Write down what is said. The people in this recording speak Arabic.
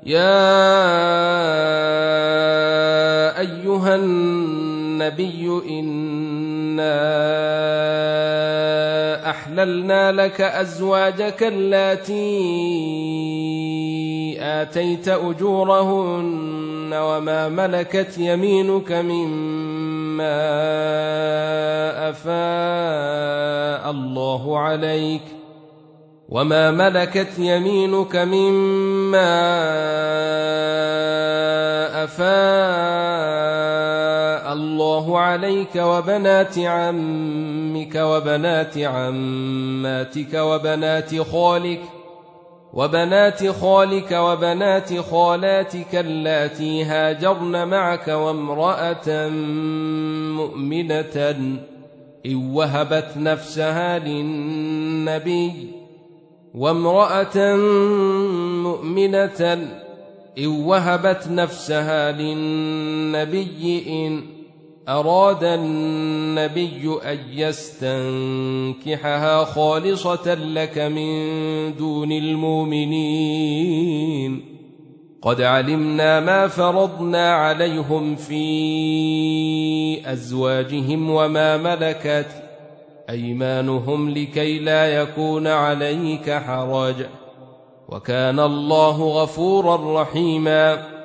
يا أيها النبي إنا أحللنا لك أزواجك اللاتي آتيت أجورهن وما ملكت يمينك مما أفاء الله عليك وبنات عمك وبنات عماتك وبنات خالك وبنات خالاتك اللاتي هاجرن معك وامرأة مؤمنة إن وهبت نفسها للنبي إن أراد النبي أن يستنكحها خالصة لك من دون المؤمنين. قد علمنا ما فرضنا عليهم في أزواجهم وما ملكت أيمانهم لكي لا يكون عليك حرج، وكان الله غفورا رحيما.